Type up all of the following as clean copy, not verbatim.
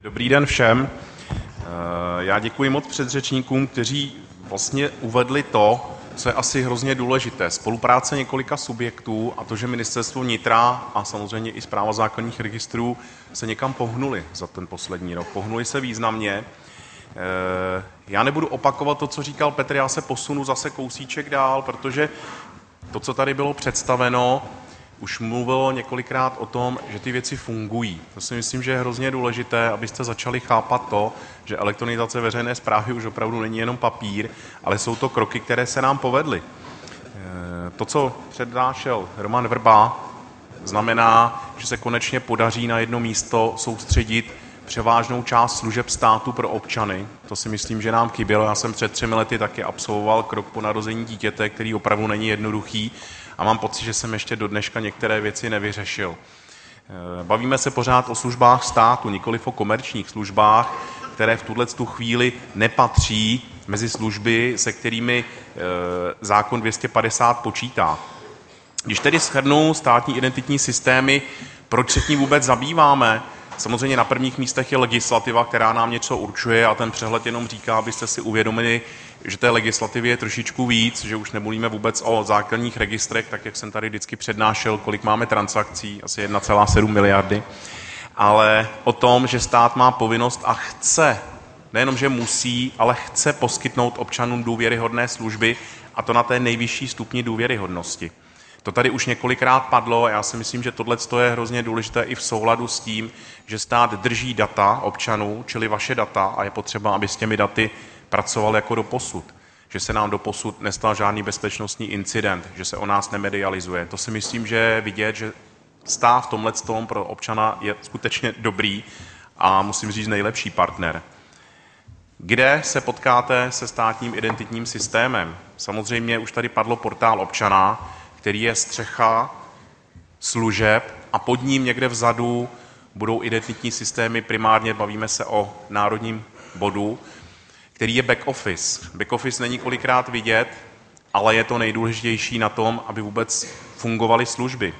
Dobrý den všem. Já děkuji moc předřečníkům, kteří vlastně uvedli to, co je asi hrozně důležité. Spolupráce několika subjektů a to, že Ministerstvo vnitra a samozřejmě i Správa základních registrů se někam pohnuli za ten poslední rok. Pohnuli se významně. Já nebudu opakovat to, co říkal Petr, já se posunu zase kousíček dál, protože to, co tady bylo představeno, už mluvilo několikrát o tom, že ty věci fungují. To si myslím, že je hrozně důležité, abyste začali chápat to, že elektronizace veřejné správy už opravdu není jenom papír, ale jsou to kroky, které se nám povedly. To, co přednášel Roman Vrba, znamená, že se konečně podaří na jedno místo soustředit převážnou část služeb státu pro občany. To si myslím, že nám chybělo. Já jsem před 3 lety taky absolvoval krok po narození dítěte, který opravdu není jednoduchý a mám pocit, že jsem ještě do dneška některé věci nevyřešil. Bavíme se pořád o službách státu, nikoliv o komerčních službách, které v tuto chvíli nepatří mezi služby, se kterými zákon 250 počítá. Když tedy shrnu státní identitní systémy, proč se tím vůbec zabýváme? Samozřejmě na prvních místech je legislativa, která nám něco určuje a ten přehled jenom říká, abyste si uvědomili, že té legislativy je trošičku víc, že už nemluvíme vůbec o základních registrech, tak jak jsem tady vždycky přednášel, kolik máme transakcí, asi 1,7 miliardy, ale o tom, že stát má povinnost a chce, nejenom, že musí, ale chce poskytnout občanům důvěryhodné služby a to na té nejvyšší stupni důvěryhodnosti. To tady už několikrát padlo a já si myslím, že tohle je hrozně důležité i v souladu s tím, že stát drží data občanů, čili vaše data a je potřeba, aby s těmi daty pracoval jako doposud. Že se nám doposud nestal žádný bezpečnostní incident, že se o nás nemedializuje. To si myslím, že je vidět, že stát v tomhle pro občana je skutečně dobrý a musím říct nejlepší partner. Kde se potkáte se státním identitním systémem? Samozřejmě už tady padlo portál občana, který je střecha služeb a pod ním někde vzadu budou identitní systémy, primárně bavíme se o národním bodu, který je back office. Back office není kolikrát vidět, ale je to nejdůležitější na tom, aby vůbec fungovaly služby.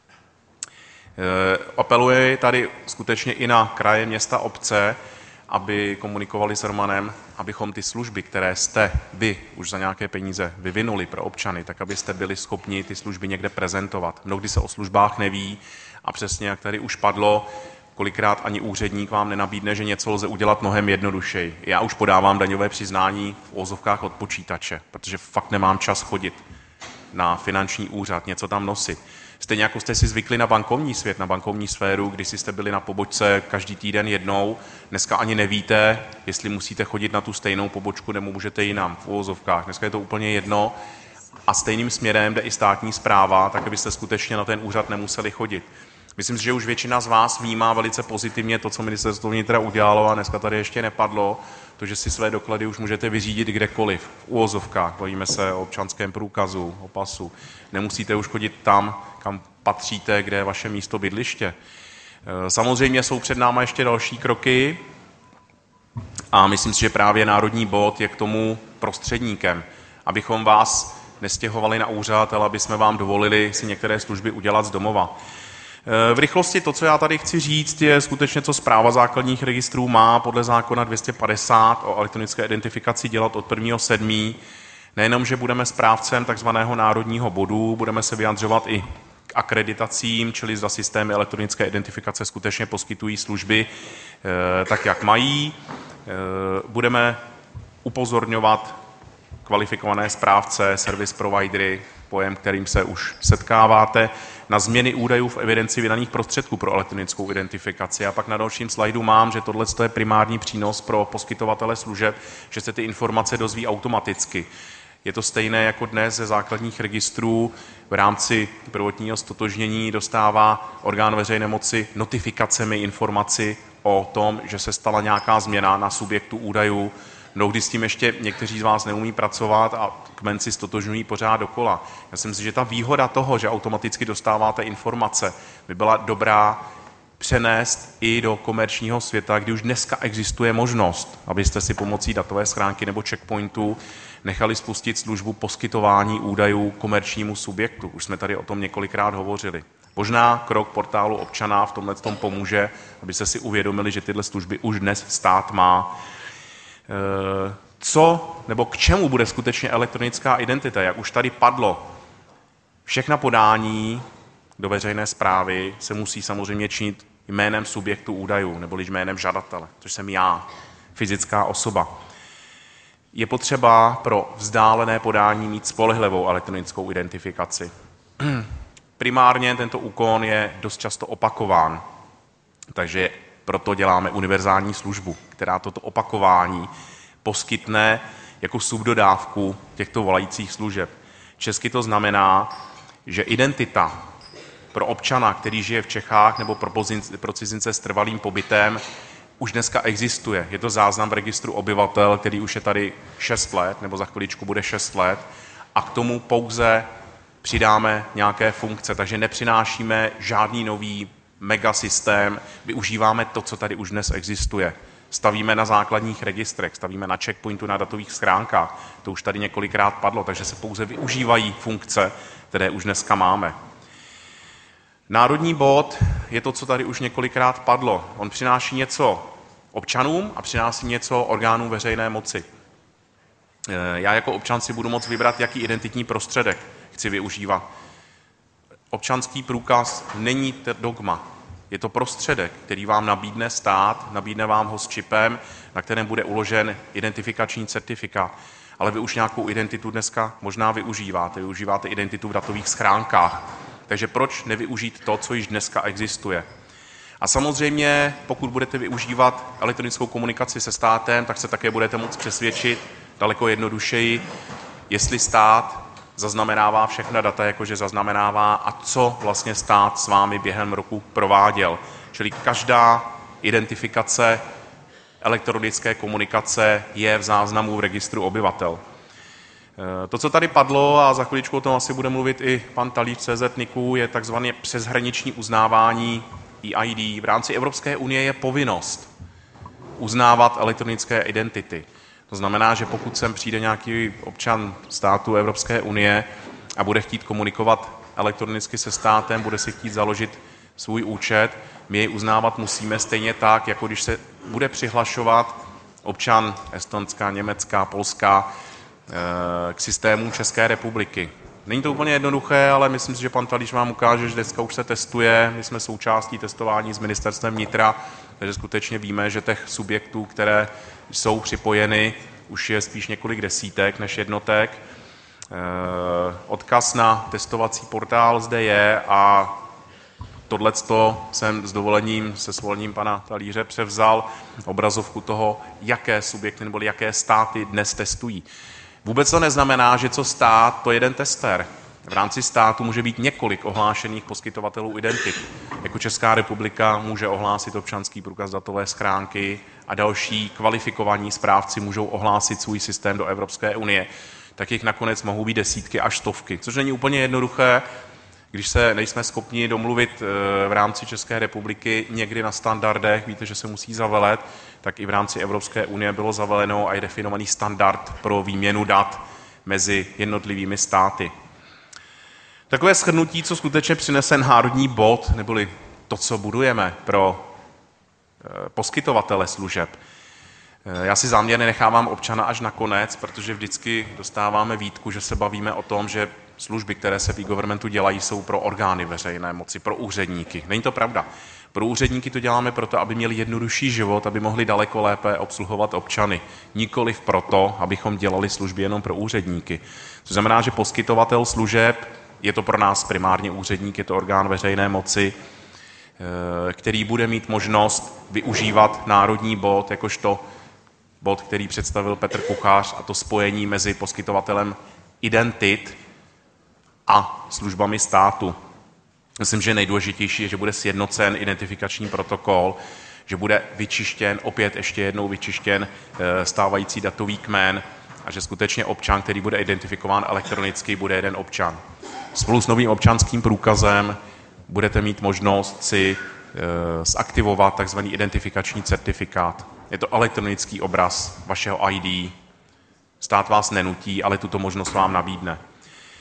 Apeluji tady skutečně i na kraje, města, obce, aby komunikovali s Romanem, abychom ty služby, které jste vy už za nějaké peníze vyvinuli pro občany, tak abyste byli schopni ty služby někde prezentovat. Mnohdy se o službách neví a přesně jak tady už padlo, kolikrát ani úředník vám nenabídne, že něco lze udělat mnohem jednodušeji. Já už podávám daňové přiznání v uvozovkách od počítače, protože fakt nemám čas chodit na finanční úřad, něco tam nosit. Stejně jako jste si zvykli na bankovní svět, na bankovní sféru, když jste byli na pobočce každý týden jednou, dneska ani nevíte, jestli musíte chodit na tu stejnou pobočku nebo můžete jinam v uvozovkách. Dneska je to úplně jedno a stejným směrem jde i státní správa, tak abyste skutečně na ten úřad nemuseli chodit. Myslím si, že už většina z vás vnímá velice pozitivně to, co Ministerstvo vnitra udělalo a dneska tady ještě nepadlo, to, že si své doklady už můžete vyřídit kdekoliv, v uvozovkách, bavíme se o občanském průkazu, o pasu. Nemusíte už chodit tam, kam patříte, kde je vaše místo bydliště. Samozřejmě jsou před náma ještě další kroky a myslím si, že právě Národní bod je k tomu prostředníkem, abychom vás nestěhovali na úřad, ale aby jsme vám dovolili si některé služby udělat z domova. V rychlosti to, co já tady chci říct, je skutečně, co Správa základních registrů má podle zákona 250 o elektronické identifikaci dělat od 1.7. Nejenom, že budeme správcem takzvaného národního bodu, budeme se vyjadřovat i k akreditacím, čili zda systémy elektronické identifikace skutečně poskytují služby tak, jak mají. Budeme upozorňovat kvalifikované správce, service providery, pojem, kterým se už setkáváte, na změny údajů v evidenci vydaných prostředků pro elektronickou identifikaci. A pak na dalším slajdu mám, že tohle je primární přínos pro poskytovatele služeb, že se ty informace dozví automaticky. Je to stejné jako dnes ze základních registrů v rámci prvotního ztotožnění dostává orgán veřejné moci notifikacemi informaci o tom, že se stala nějaká změna na subjektu údajů. Mnohdy s tím ještě někteří z vás neumí pracovat a kmenci ztotožňují pořád dokola. Já si myslím, že ta výhoda toho, že automaticky dostáváte informace, by byla dobrá přenést i do komerčního světa, kdy už dneska existuje možnost, abyste si pomocí datové schránky nebo checkpointu nechali spustit službu poskytování údajů komerčnímu subjektu. Už jsme tady o tom několikrát hovořili. Možná krok portálu občana v tomhle tom pomůže, abyste si uvědomili, že tyhle služby už dnes stát má. Co nebo k čemu bude skutečně elektronická identita? Jak už tady padlo, všechna podání do veřejné správy se musí samozřejmě činit jménem subjektu údajů, neboli jménem žadatele, což jsem já, fyzická osoba. Je potřeba pro vzdálené podání mít spolehlivou elektronickou identifikaci. Primárně tento úkon je dost často opakován, takže proto děláme univerzální službu, která toto opakování poskytne jako subdodávku těchto volajících služeb. Česky to znamená, že identita pro občana, který žije v Čechách, nebo pro cizince s trvalým pobytem, už dneska existuje. Je to záznam v registru obyvatel, který už je tady 6 let, nebo za chviličku bude 6 let, a k tomu pouze přidáme nějaké funkce, takže nepřinášíme žádný nový megasystém, využíváme to, co tady už dnes existuje. Stavíme na základních registrech, stavíme na checkpointu, na datových schránkách, to už tady několikrát padlo, takže se pouze využívají funkce, které už dneska máme. Národní bod je to, co tady už několikrát padlo. On přináší něco občanům a přináší něco orgánům veřejné moci. Já jako občan si budu moct vybrat, jaký identitní prostředek chci využívat. Občanský průkaz není dogma. Je to prostředek, který vám nabídne stát, nabídne vám ho s čipem, na kterém bude uložen identifikační certifikát. Ale vy už nějakou identitu dneska možná využíváte. Využíváte identitu v datových schránkách. Takže proč nevyužít to, co již dneska existuje? A samozřejmě, pokud budete využívat elektronickou komunikaci se státem, tak se také budete moct přesvědčit daleko jednodušeji, jestli stát zaznamenává všechna data, jakože zaznamenává, a co vlastně stát s vámi během roku prováděl. Čili každá identifikace elektronické komunikace je v záznamu v registru obyvatel. To, co tady padlo, a za chviličku o tom asi bude mluvit i pan Talíř CZ NIKu, je takzvané přeshraniční uznávání EID. V rámci Evropské unie je povinnost uznávat elektronické identity. To znamená, že pokud sem přijde nějaký občan státu Evropské unie a bude chtít komunikovat elektronicky se státem, bude si chtít založit svůj účet, my jej uznávat musíme stejně tak, jako když se bude přihlašovat občan Estonska, Německa, Polska k systému České republiky. Není to úplně jednoduché, ale myslím si, že pan Talíř vám ukáže, že dneska už se testuje. My jsme součástí testování s ministerstvem vnitra, takže skutečně víme, že těch subjektů, které jsou připojeny, už je spíš několik desítek než jednotek. Odkaz na testovací portál zde je a tohleto jsem s dovolením, se svolením pana Talíře převzal obrazovku toho, jaké subjekty nebo jaké státy dnes testují. Vůbec to neznamená, že co stát, to jeden tester. V rámci státu může být několik ohlášených poskytovatelů identit. Jako Česká republika může ohlásit občanský průkaz datové schránky a další kvalifikovaní správci můžou ohlásit svůj systém do Evropské unie. Tak jich nakonec mohou být desítky až stovky, což není úplně jednoduché, když se nejsme schopni domluvit v rámci České republiky někdy na standardech, víte, že se musí zavelet, tak i v rámci Evropské unie bylo zaveleno a je definovaný standard pro výměnu dat mezi jednotlivými státy. Takové shrnutí, co skutečně přinese národní bod, neboli to, co budujeme pro poskytovatele služeb. Já si záměrně nechávám občana až na konec, protože vždycky dostáváme výtku, že se bavíme o tom, že služby, které se v e-governmentu dělají, jsou pro orgány veřejné moci, pro úředníky. Není to pravda. Pro úředníky to děláme proto, aby měli jednodušší život, aby mohli daleko lépe obsluhovat občany. Nikoliv proto, abychom dělali služby jenom pro úředníky. To znamená, že poskytovatel služeb, je to pro nás primárně úředník, je to orgán veřejné moci, který bude mít možnost využívat národní bod, jakožto bod, který představil Petr Kuchař, a to spojení mezi poskytovatelem identit a službami státu. Myslím, že nejdůležitější je, že bude sjednocen identifikační protokol, že bude vyčištěn, opět ještě jednou vyčištěn stávající datový kmen a že skutečně občan, který bude identifikován elektronicky, bude jeden občan. Spolu s novým občanským průkazem budete mít možnost si zaktivovat tzv. Identifikační certifikát. Je to elektronický obraz vašeho ID. Stát vás nenutí, ale tuto možnost vám nabídne.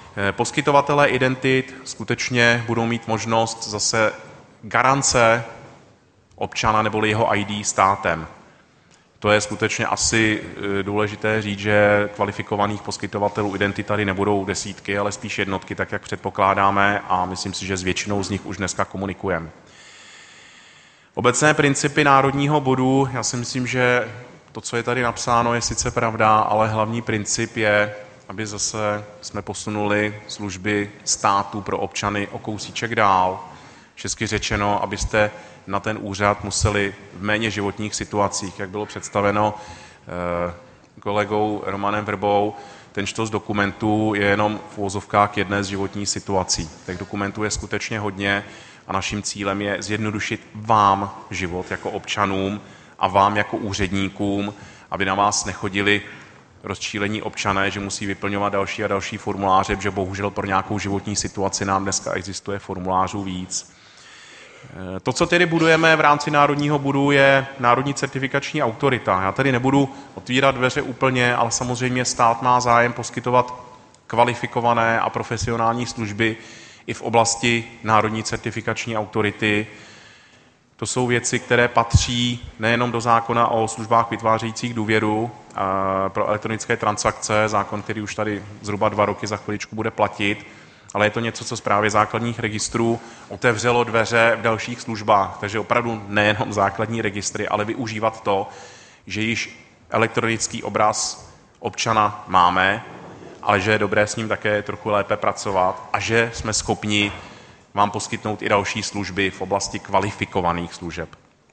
Poskytovatelé identit skutečně budou mít možnost zase garance občana neboli jeho ID státem. To je skutečně asi důležité říct, že kvalifikovaných poskytovatelů identit tady nebudou desítky, ale spíš jednotky, tak jak předpokládáme, a myslím si, že s většinou z nich už dneska komunikujeme. Obecné principy národního bodu, já si myslím, že to, co je tady napsáno, je sice pravda, ale hlavní princip je, aby zase jsme posunuli služby státu pro občany o kousíček dál. Česky řečeno, abyste na ten úřad museli v méně životních situacích, jak bylo představeno kolegou Romanem Vrbou, ten štos dokumentů je jenom v uvozovkách jedné z životních situací. Těch dokumentů je skutečně hodně a naším cílem je zjednodušit vám život jako občanům a vám jako úředníkům, aby na vás nechodili rozčílení občané, že musí vyplňovat další a další formuláře, že bohužel pro nějakou životní situaci nám dneska existuje formulářů víc. To, co tedy budujeme v rámci národního bodu, je Národní certifikační autorita. Já tady nebudu otvírat dveře úplně, ale samozřejmě stát má zájem poskytovat kvalifikované a profesionální služby i v oblasti Národní certifikační autority. To jsou věci, které patří nejenom do zákona o službách vytvářejících důvěru pro elektronické transakce, zákon, který už tady zhruba 2 roky za chviličku bude platit, ale je to něco, co Správě základních registrů otevřelo dveře v dalších službách. Takže opravdu nejenom základní registry, ale využívat to, že již elektronický obraz občana máme, ale že je dobré s ním také trochu lépe pracovat a že jsme schopni vám poskytnout i další služby v oblasti kvalifikovaných služeb.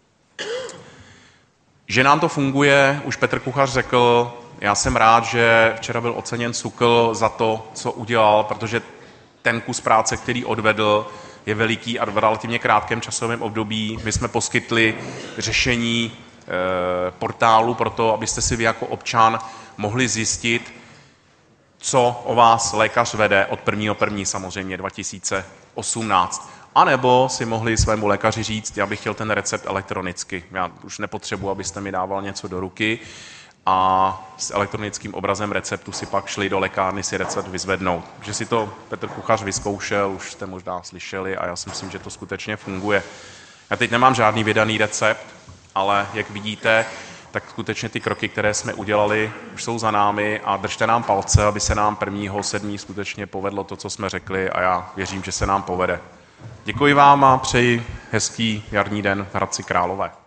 Že nám to funguje, už Petr Kuchař řekl, já jsem rád, že včera byl oceněn SÚKL za to, co udělal, protože ten kus práce, který odvedl, je veliký a v relativně krátkém časovém období. My jsme poskytli řešení portálu pro to, abyste si vy jako občan mohli zjistit, co o vás lékař vede od 1.1. samozřejmě 2018. A nebo si mohli svému lékaři říct, já bych chtěl ten recept elektronicky. Já už nepotřebuji, abyste mi dával něco do ruky a s elektronickým obrazem receptu si pak šli do lékárny si recept vyzvednout. Že si to Petr Kuchař vyzkoušel, už jste možná slyšeli a já si myslím, že to skutečně funguje. Já teď nemám žádný vydaný recept, ale jak vidíte, tak skutečně ty kroky, které jsme udělali, už jsou za námi a držte nám palce, aby se nám 1.7. skutečně povedlo to, co jsme řekli a já věřím, že se nám povede. Děkuji vám a přeji hezký jarní den v Hradci Králové.